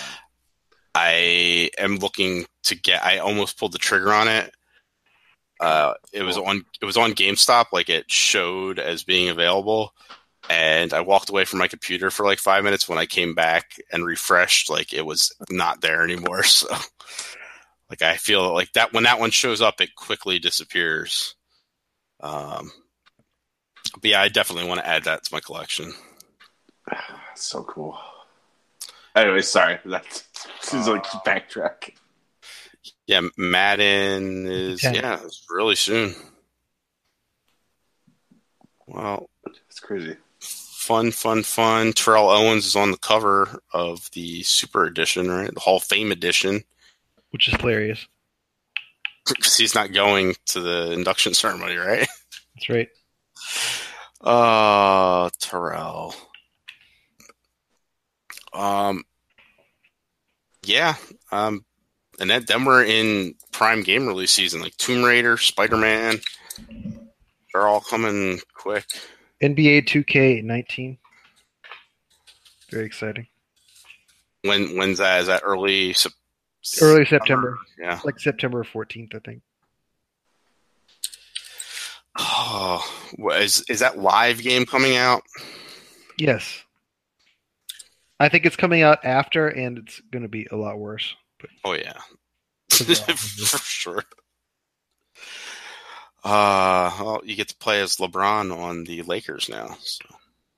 I am looking to get. I almost pulled the trigger on it. Uh, it was on. It was on GameStop. Like it showed as being available, and I walked away from my computer for like five minutes. When I came back and refreshed, like it was not there anymore. So, like I feel like that when that one shows up, it quickly disappears. Um, but yeah, I definitely want to add that to my collection. So cool. Anyway, sorry. That seems like backtrack. Yeah, Madden is okay. yeah, it's really soon. Well, it's crazy. Fun, fun, fun. Terrell Owens is on the cover of the Super Edition, right? The Hall of Fame Edition, which is hilarious because he's not going to the induction ceremony, right? That's right. Uh, Terrell. Um, yeah, um, and that, then we're in prime game release season, like Tomb Raider, Spider-Man. They're all coming quick. N B A two K nineteen. Very exciting. When when's that? Is that early? Sep- early September. Yeah, like September fourteenth, I think. Oh, is is that live game coming out? Yes. I think it's coming out after, and it's going to be a lot worse. But oh, yeah. For sure. Uh, well, you get to play as LeBron on the Lakers now. So.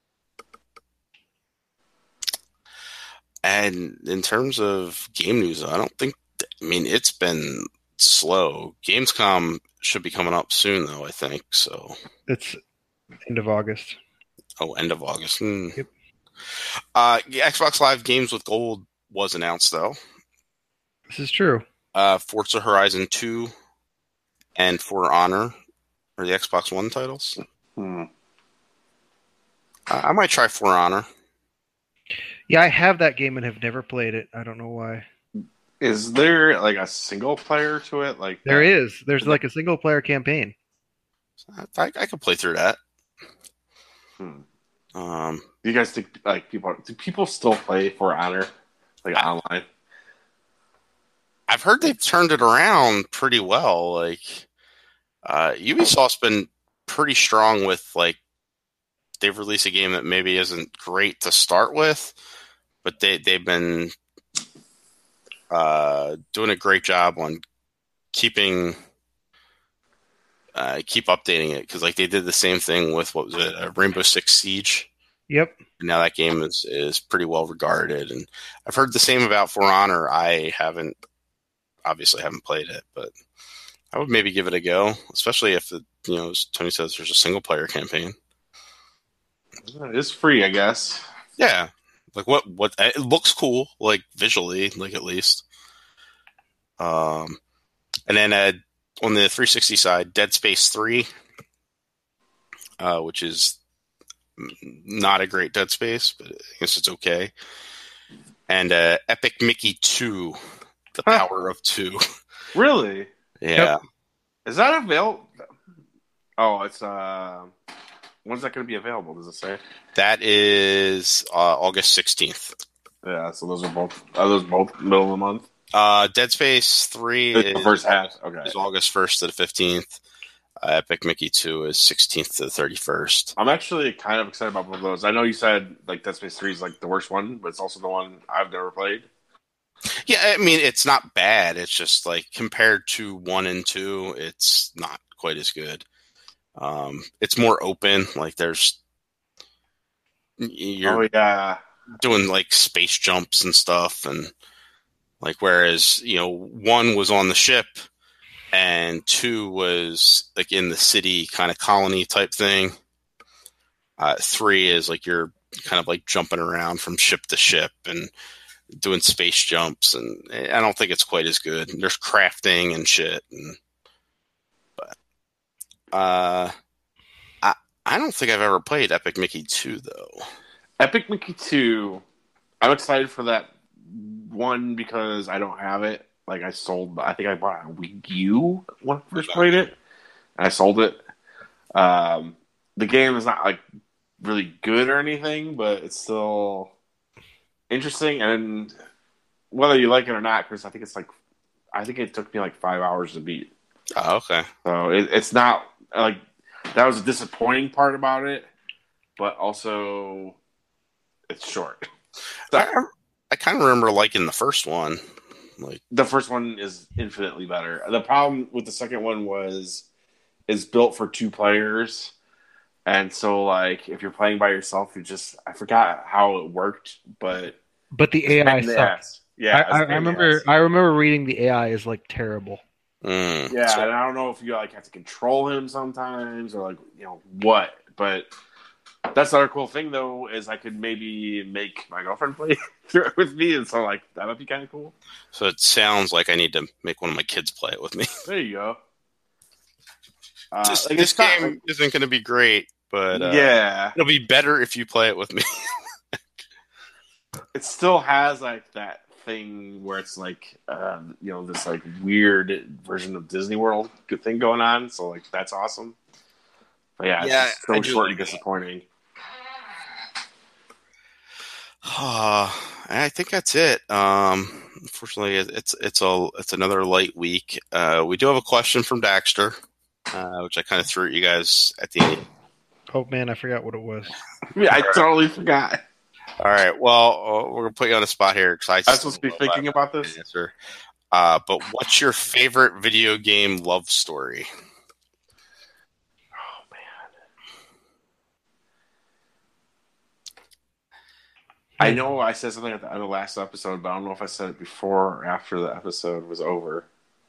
And in terms of game news, I don't think, I mean, it's been slow. Gamescom should be coming up soon, though, I think. So it's end of August. Oh, end of August. Mm. Yep. Uh, Xbox Live Games with Gold was announced, though. This is true. Uh, Forza Horizon two and For Honor are the Xbox One titles. Hmm. Uh, I might try For Honor. Yeah, I have that game and have never played it. I don't know why. Is there like a single player to it? Like there that? is. There's like a single player campaign. I, I could play through that. Hmm. Um, do you guys think like people do people still play For Honor like I, online? I've heard they've turned it around pretty well. Like uh, Ubisoft's been pretty strong with like they've released a game that maybe isn't great to start with, but they they've been uh, doing a great job on keeping uh, keep updating it because like they did the same thing with what was it uh, Rainbow Six Siege. Yep. And now that game is is pretty well regarded, and I've heard the same about For Honor. I haven't obviously haven't played it, but I would maybe give it a go, especially if the you know as Tony says there's a single player campaign. It is free, I guess. Yeah, like what? What? It looks cool, like visually, like at least. Um, and then uh, on the three sixty side, Dead Space three, uh, which is not a great Dead Space, but I guess it's okay. And uh, Epic Mickey two, The huh. Power of Two. Really? Yeah. Yep. Is that available? Oh, it's uh. When's that going to be available? Does it say? That is uh, August sixteenth. Yeah, so those are both. Are those both middle of the month? Uh, Dead Space three the is, first half. Okay. is August first to the fifteenth. Uh, Epic Mickey two is sixteenth to the thirty-first. I'm actually kind of excited about both of those. I know you said like Dead Space three is like the worst one, but it's also the one I've never played. Yeah, I mean, it's not bad. It's just like compared to one and two, it's not quite as good. Um, it's more open. Like there's, you're oh yeah, doing like space jumps and stuff, and like whereas you know one was on the ship, and two was like in the city kind of colony type thing. Uh, three is like you're kind of like jumping around from ship to ship and doing space jumps, and I don't think it's quite as good. There's crafting and shit, and, but uh, I I don't think I've ever played Epic Mickey two though. Epic Mickey two. I'm excited for that one because I don't have it. Like I sold, I think I bought a Wii U when I first played it, and I sold it. Um, the game is not like really good or anything, but it's still interesting, and whether you like it or not, Chris, I think it's like, I think it took me like five hours to beat. Oh, okay. So it, it's not like that was a disappointing part about it, but also it's short. So, I, I kind of remember liking the first one. Like the first one is infinitely better. The problem with the second one was it's built for two players. And so, like, if you're playing by yourself, you just, I forgot how it worked, but. But the A I sucks. Yeah, I, I, I remember. I remember reading the A I is like terrible. Mm, yeah, so, and I don't know if you like have to control him sometimes or like you know what, but that's the other cool thing though is I could maybe make my girlfriend play through it with me, and so like that would be kind of cool. so it sounds like I need to make one of my kids play it with me. There you go. Uh, Just, like, this it's not, game like, isn't going to be great, but uh, yeah, it'll be better if you play it with me. it still has like that thing where it's like um, you know this like weird version of Disney World good thing going on, so like that's awesome. But yeah, it's Yeah, just so I do short like and disappointing. Uh, I think that's it. Um, unfortunately, it's it's a it's another light week. Uh, we do have a question from Daxter, uh, which I kind of threw at you guys at the end. Oh man, I forgot what it was. Yeah, I totally forgot. All right. Well, uh, we're gonna put you on the spot here because I I was supposed to be thinking about this. Answer. Uh, but what's your favorite video game love story? Oh man, I know I said something at the end of the last episode, but I don't know if I said it before or after the episode was over.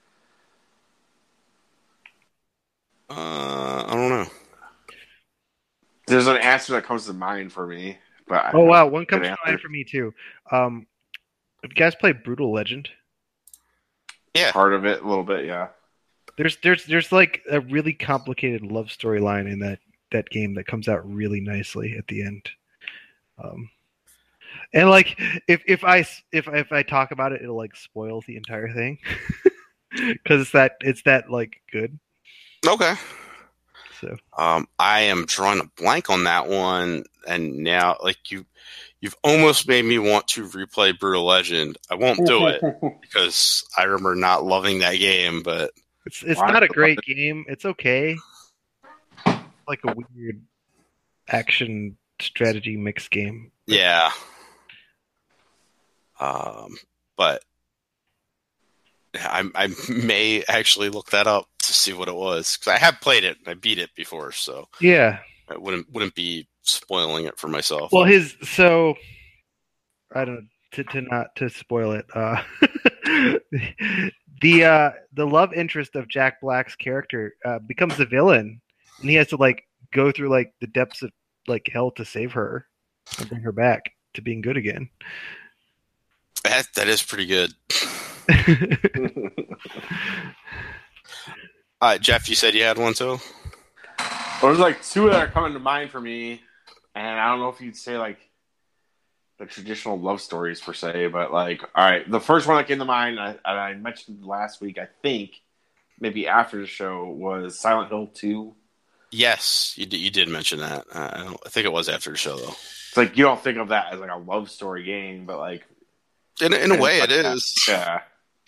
Uh, I don't know. There's an answer that comes to mind for me, but I Oh don't wow, know one a comes good to answer. mind for me too. Um, have you guys played Brutal Legend? Yeah. Part of it, a little bit, yeah. There's there's there's like a really complicated love storyline in that that game that comes out really nicely at the end. Um, and like if if I if if I talk about it, it'll like spoil the entire thing because it's that it's that like good. Okay. So um, I am drawing a blank on that one, and now like you, you've almost made me want to replay Brutal Legend. I won't do it because I remember not loving that game, but it's it's Why? not a great game. It's okay. Like a weird action strategy mixed game. yeah. Um, but I, I may actually look that up to see what it was because I have played it. I beat it before, so Yeah. I wouldn't wouldn't be spoiling it for myself. Well, his so I don't know to, to not to spoil it. Uh, the uh, the love interest of Jack Black's character uh, becomes the villain, and he has to like go through like the depths of like hell to save her and bring her back to being good again. That that is pretty good. Uh, Jeff, you said you had one too? Well, there's like two that are coming to mind for me, and I don't know if you'd say like the traditional love stories per se, but like, all right, the first one that came to mind, I, I mentioned last week, I think, maybe after the show, was Silent Hill two. Yes, you did, you did mention that. Uh, I, don't, I think it was after the show, though. It's like you don't think of that as like a love story game, but like in in a way, like it that. is. Yeah.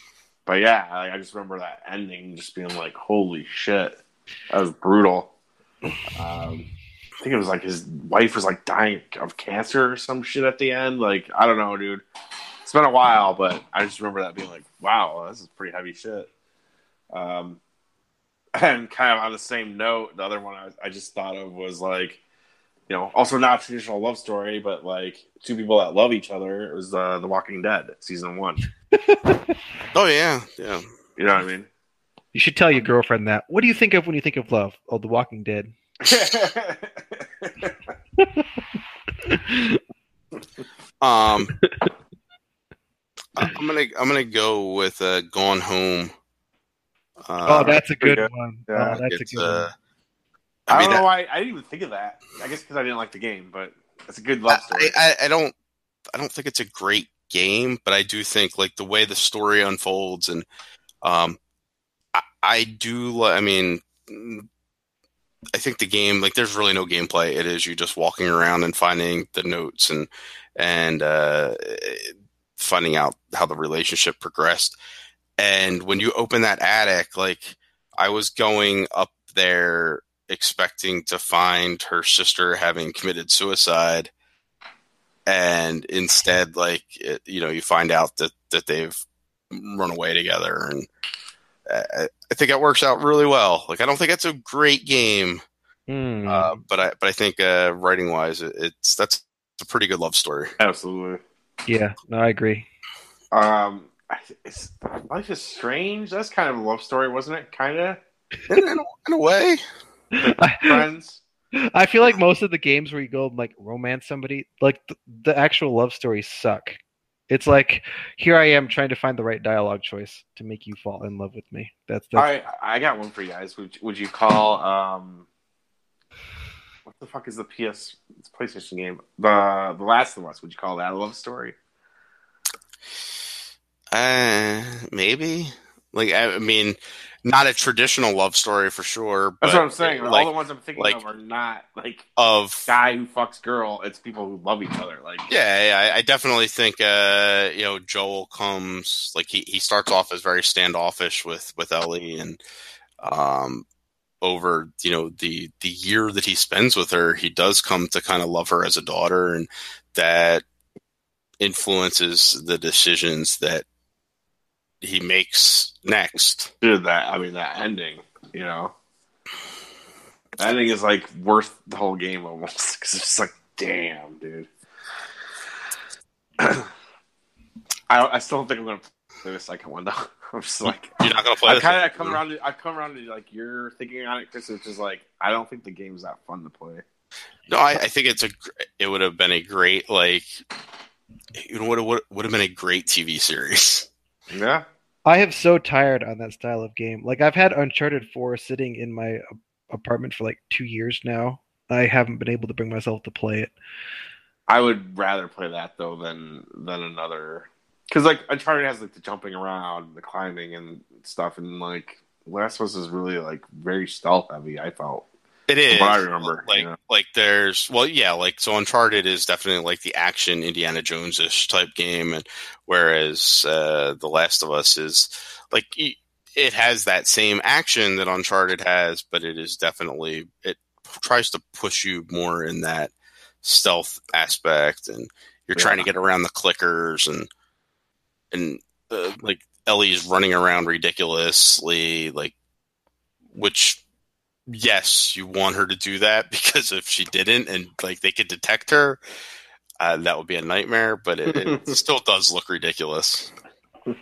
but yeah, I, I just remember that ending just being like, holy shit, that was brutal. Um, I think it was like his wife was like dying of cancer or some shit at the end. Like, I don't know, dude. It's been a while, but I just remember that being like, wow, this is pretty heavy shit. Um, and kind of on the same note, the other one I, I just thought of was like, you know, also not a traditional love story, but like two people that love each other. It was uh, The Walking Dead, season one. Oh, yeah. Yeah. You know what I mean? You should tell your girlfriend that. What do you think of when you think of love? Oh, The Walking Dead. um, I'm gonna I'm gonna go with uh, Gone Home. Uh, oh, that's a good, good. one. Yeah. Oh, that's it's, a good uh, one. I, I mean, don't know that, why I didn't even think of that. I guess because I didn't like the game, but it's a good love story. I, I, I don't I don't think it's a great game, but I do think like the way the story unfolds, and um, I, I do. I mean, I think the game, like, there's really no gameplay. It is you just walking around and finding the notes and and uh, finding out how the relationship progressed. And when you open that attic, like, I was going up there expecting to find her sister having committed suicide, and instead, like, it, you know, you find out that, that they've run away together, and I, I think that works out really well. Like, I don't think it's a great game, mm. uh, but I but I think uh, writing wise, it, it's that's a pretty good love story. Absolutely. Yeah, no, I agree. Um, it's, Life is Strange. That's kind of a love story, wasn't it? Kind of, in, in, a, in a way. Friends. I feel like most of the games where you go and like romance somebody, like the, the actual love stories suck. It's like, here I am trying to find the right dialogue choice to make you fall in love with me. That's, that's... I I got one for you guys. Would would you call um what the fuck is the P S it's a PlayStation game? The The Last of Us. Would you call that a love story? Uh, maybe. Like, I mean, not a traditional love story for sure. That's but what I'm saying. Like, all the ones I'm thinking like, of are not like of guy who fucks girl. It's people who love each other. Like, yeah, yeah I, I definitely think uh, you know, Joel comes like he, he starts off as very standoffish with, with Ellie, and um, over you know the the year that he spends with her, he does come to kind of love her as a daughter, and that influences the decisions that he makes next. Dude, that I mean that ending, you know, that ending is like worth the whole game almost, because it's just like, damn, dude. I I still don't think I'm gonna play the second one though. I'm just like, you're not gonna play. I kind of come around to I come around to like you're thinking on it, Chris. It's just like I don't think the game's that fun to play. No, I, I think it's a. It would have been a great like. You know what? Would would have been a great T V series. Yeah. I have so tired on that style of game. Like, I've had Uncharted four sitting in my apartment for like two years now. I haven't been able to bring myself to play it. I would rather play that though than than another, because like Uncharted has like the jumping around, the climbing and stuff, and like Last of Us is really like very stealth heavy. I felt. It is. What I remember, like, you know? like there's, well, yeah, like, so Uncharted is definitely like the action Indiana Jones-ish type game, and whereas uh, The Last of Us is like, it has that same action that Uncharted has, but it is definitely, it tries to push you more in that stealth aspect, and you're yeah. trying to get around the clickers, and and uh, like Ellie's running around ridiculously, like, which. Yes, you want her to do that, because if she didn't and like they could detect her, uh, that would be a nightmare. But it, it still does look ridiculous. Uh,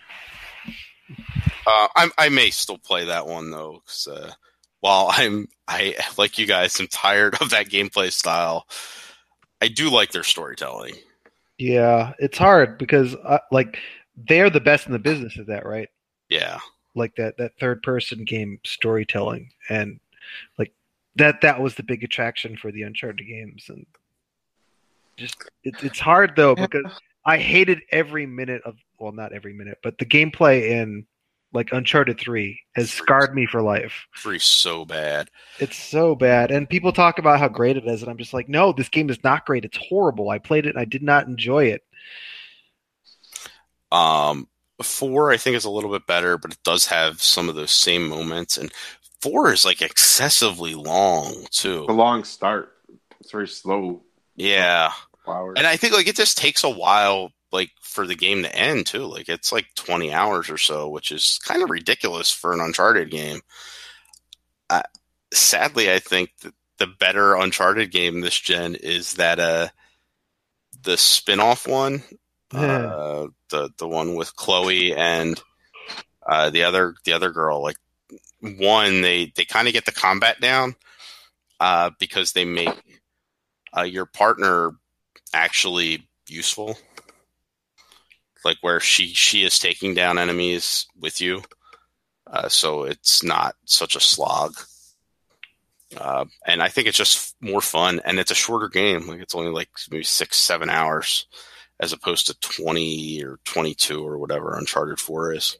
I, I may still play that one though, because uh, while I'm I like you guys, I'm tired of that gameplay style. I do like their storytelling. Yeah, it's hard because uh, like they're the best in the business at that, right? Yeah. Like that, that third person game storytelling, and like that that was the big attraction for the Uncharted games. And just it, it's hard though, because I hated every minute of, well, not every minute, but the gameplay in like Uncharted three has scarred me for life. Three so bad. It's so bad, and people talk about how great it is, and I'm just like, no, this game is not great. It's horrible. I played it and I did not enjoy it. Um. four, I think, is a little bit better, but it does have some of those same moments. And four is like excessively long too. A long start. It's very slow. Yeah. Hours. And I think like it just takes a while like for the game to end too. Like it's like twenty hours or so, which is kind of ridiculous for an Uncharted game. Uh, sadly, I think that the better Uncharted game this gen is that uh the spin-off one. Yeah. Uh, the the one with Chloe and uh, the other the other girl. Like one, they they kind of get the combat down uh, because they make uh, your partner actually useful. Like where she she is taking down enemies with you, uh, so it's not such a slog. Uh, and I think it's just more fun, and it's a shorter game. Like it's only like maybe six seven hours. As opposed to twenty or twenty-two or whatever Uncharted four is.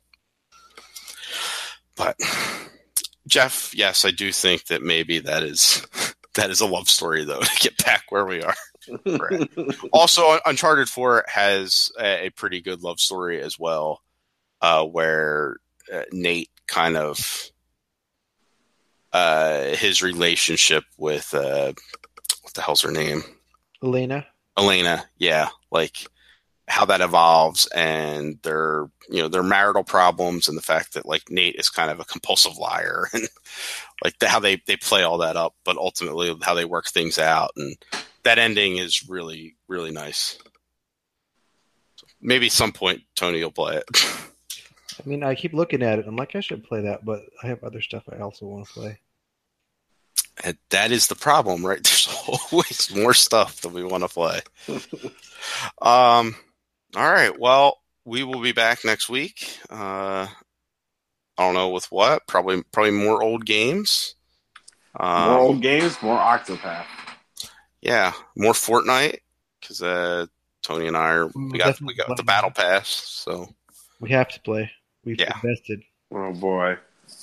But Jeff, yes, I do think that maybe that is that is a love story, though, to get back where we are. Right. Also, Uncharted four has a, a pretty good love story as well, uh, where uh, Nate kind of uh, his relationship with uh, what the hell's her name? Elena. Elena, yeah, like how that evolves and their, you know, their marital problems and the fact that like Nate is kind of a compulsive liar and like the, how they, they play all that up, but ultimately how they work things out. And that ending is really, really nice. So maybe some point Tony will play it. I mean, I keep looking at it. I'm like, I should play that, but I have other stuff I also want to play. And that is the problem, right? There's always more stuff that we want to play. um, all right. Well, we will be back next week. Uh, I don't know with what. Probably, probably more old games. Um, more old games, more Octopath. Yeah, more Fortnite because uh, Tony and I are we got we got the battle pass, so we have to play. We've yeah. invested. Oh boy.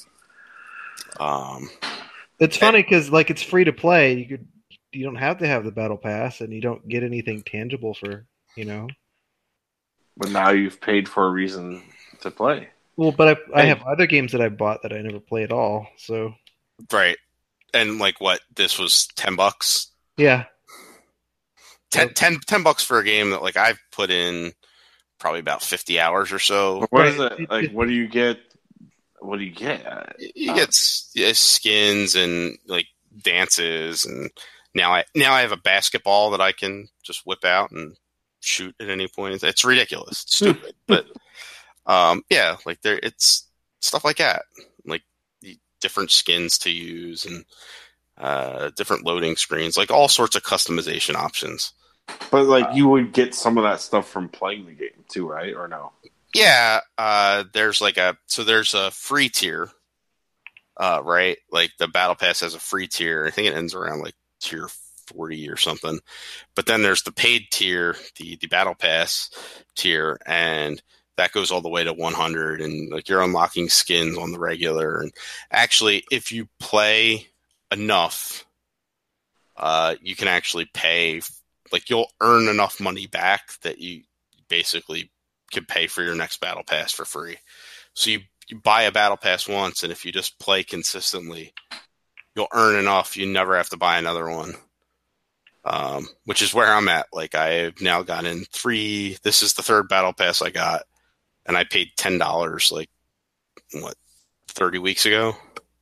Um. It's funny because like it's free to play. You could you don't have to have the battle pass, and you don't get anything tangible for you know. But now you've paid for a reason to play. Well, but I, I have other games that I bought that I never play at all. So right, and like what this was ten bucks. Yeah, ten, ten, ten bucks for a game that like I've put in probably about fifty hours or so. What is it like? What do you get? What do you get? You uh, get skins and like dances, and now I now I have a basketball that I can just whip out and shoot at any point. It's ridiculous, it's stupid, but um, yeah, like there, it's stuff like that, like different skins to use and uh, different loading screens, like all sorts of customization options. But like uh, you would get some of that stuff from playing the game too, right? Or no? Yeah, uh, there's like a so there's a free tier, uh, right? Like the Battle Pass has a free tier. I think it ends around like tier forty or something. But then there's the paid tier, the the Battle Pass tier, and that goes all the way to one hundred. And like you're unlocking skins on the regular. And actually, if you play enough, uh, you can actually pay. Like you'll earn enough money back that you basically can pay for your next battle pass for free. So you, you buy a battle pass once, and if you just play consistently, you'll earn enough. You never have to buy another one. Um, which is where I'm at. Like I've now gotten three. This is the third battle pass I got, and I paid ten dollars. Like what, thirty weeks ago.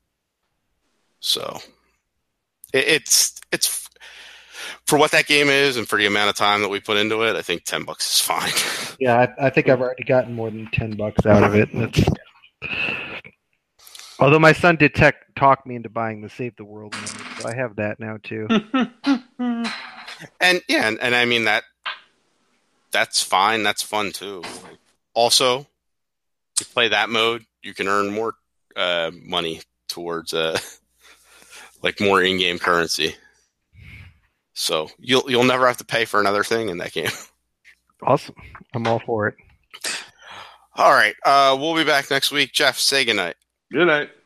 So it, it's it's. For what that game is and for the amount of time that we put into it, I think ten bucks is fine. Yeah, I, I think I've already gotten more than ten bucks out of it. That's... Although my son did tech, talk me into buying the Save the World mode, so I have that now too. and yeah, and, and I mean that that's fine. That's fun too. Also, you play that mode, you can earn more uh, money towards uh, like more in-game currency. So you'll you'll never have to pay for another thing in that game. Awesome. I'm all for it. All right. Uh, we'll be back next week. Jeff, say goodnight. Good night.